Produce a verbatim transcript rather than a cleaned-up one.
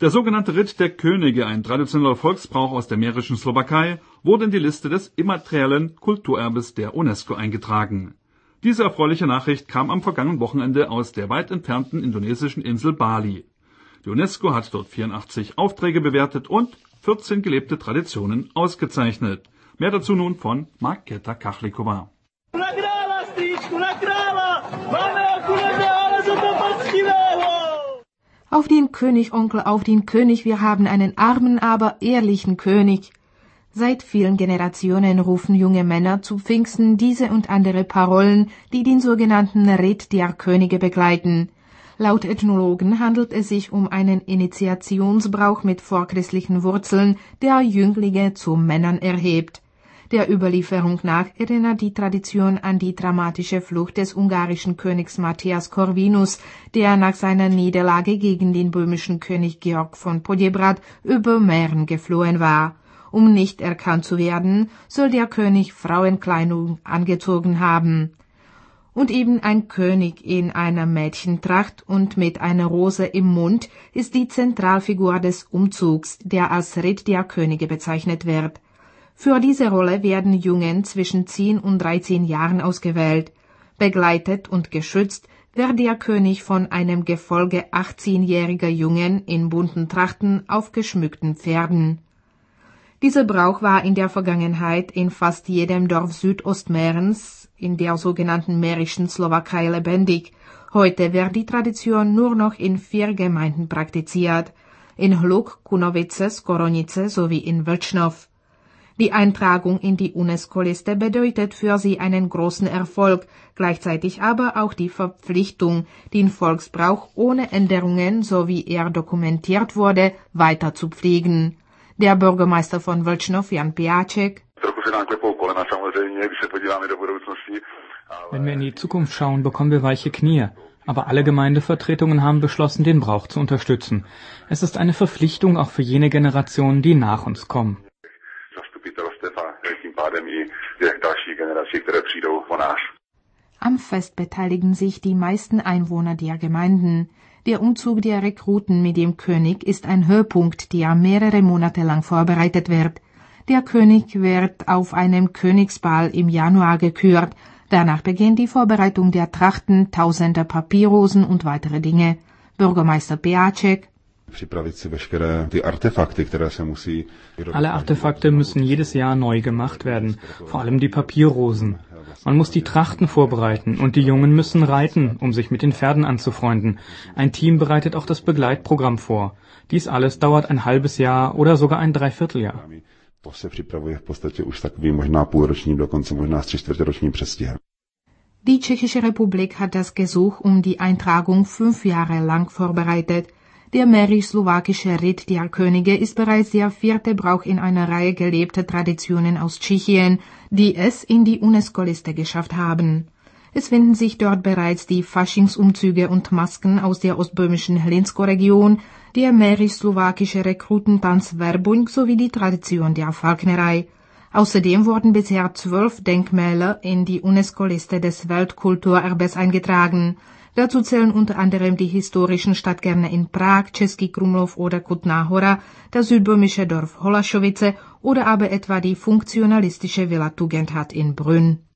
Der sogenannte Ritt der Könige, ein traditioneller Volksbrauch aus der mährischen Slowakei, wurde in die Liste des immateriellen Kulturerbes der UNESCO eingetragen. Diese erfreuliche Nachricht kam am vergangenen Wochenende aus der weit entfernten indonesischen Insel Bali. Die UNESCO hat dort vierundachtzig Aufträge bewertet und vierzehn gelebte Traditionen ausgezeichnet. Mehr dazu nun von Markéta Kachlikova. Auf den König, Onkel, auf den König, wir haben einen armen, aber ehrlichen König. Seit vielen Generationen rufen junge Männer zu Pfingsten diese und andere Parolen, die den sogenannten Ritt der Könige begleiten. Laut Ethnologen handelt es sich um einen Initiationsbrauch mit vorchristlichen Wurzeln, der Jünglinge zu Männern erhebt. Der Überlieferung nach erinnert die Tradition an die dramatische Flucht des ungarischen Königs Matthias Corvinus, der nach seiner Niederlage gegen den böhmischen König Georg von Podjebrad über Mähren geflohen war. Um nicht erkannt zu werden, soll der König Frauenkleidung angezogen haben. Und eben ein König in einer Mädchentracht und mit einer Rose im Mund ist die Zentralfigur des Umzugs, der als Ritt der Könige bezeichnet wird. Für diese Rolle werden Jungen zwischen zehn und dreizehn Jahren ausgewählt. Begleitet und geschützt wird der König von einem Gefolge achtzehnjähriger Jungen in bunten Trachten auf geschmückten Pferden. Dieser Brauch war in der Vergangenheit in fast jedem Dorf Südostmährens, in der sogenannten mährischen Slowakei, lebendig. Heute wird die Tradition nur noch in vier Gemeinden praktiziert: in Hluk, Kunovice, Skoronice sowie in Vlčnov. Die Eintragung in die UNESCO-Liste bedeutet für sie einen großen Erfolg, gleichzeitig aber auch die Verpflichtung, den Volksbrauch ohne Änderungen, so wie er dokumentiert wurde, weiter zu pflegen. Der Bürgermeister von Vlčnov, Jan Piáček: Wenn wir in die Zukunft schauen, bekommen wir weiche Knie. Aber alle Gemeindevertretungen haben beschlossen, den Brauch zu unterstützen. Es ist eine Verpflichtung auch für jene Generationen, die nach uns kommen. Am Fest beteiligen sich die meisten Einwohner der Gemeinden. Der Umzug der Rekruten mit dem König ist ein Höhepunkt, der mehrere Monate lang vorbereitet wird. Der König wird auf einem Königsball im Januar gekürt. Danach beginnt die Vorbereitung der Trachten, tausender Papierrosen und weitere Dinge. Bürgermeister Piáček: Alle Artefakte müssen jedes Jahr neu gemacht werden, vor allem die Papierrosen. Man muss die Trachten vorbereiten und die Jungen müssen reiten, um sich mit den Pferden anzufreunden. Ein Team bereitet auch das Begleitprogramm vor. Dies alles dauert ein halbes Jahr oder sogar ein Dreivierteljahr. Die Tschechische Republik hat das Gesuch um die Eintragung fünf Jahre lang vorbereitet. Der mährisch-slowakische Ritt der Könige ist bereits der vierte Brauch in einer Reihe gelebter Traditionen aus Tschechien, die es in die UNESCO-Liste geschafft haben. Es finden sich dort bereits die Faschingsumzüge und Masken aus der ostböhmischen Hlinsko-Region, der mährisch-slowakische Rekrutentanz Verbuň sowie die Tradition der Falknerei. Außerdem wurden bisher zwölf Denkmäler in die UNESCO-Liste des Weltkulturerbes eingetragen. Dazu zählen unter anderem die historischen Stadtkerne in Prag, Český Krumlov oder Kutná Hora, das südböhmische Dorf Holašovice oder aber etwa die funktionalistische Villa Tugendhat in Brünn.